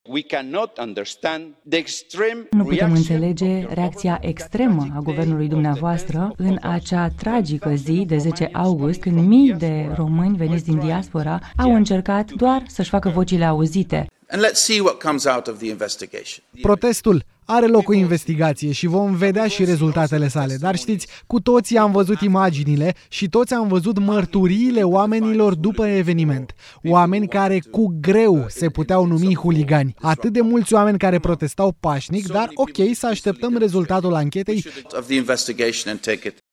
Nu putem înțelege reacția extremă a guvernului dumneavoastră în acea tragică zi de 10 august, când mii de români veniți din diaspora au încercat doar să-și facă vocile auzite. Protestul are loc o investigație și vom vedea și rezultatele sale. Dar știți, cu toții am văzut imaginile și toți am văzut mărturiile oamenilor după eveniment. Oameni care cu greu se puteau numi huligani. Atât de mulți oameni care protestau pașnic, dar ok, să așteptăm rezultatul anchetei.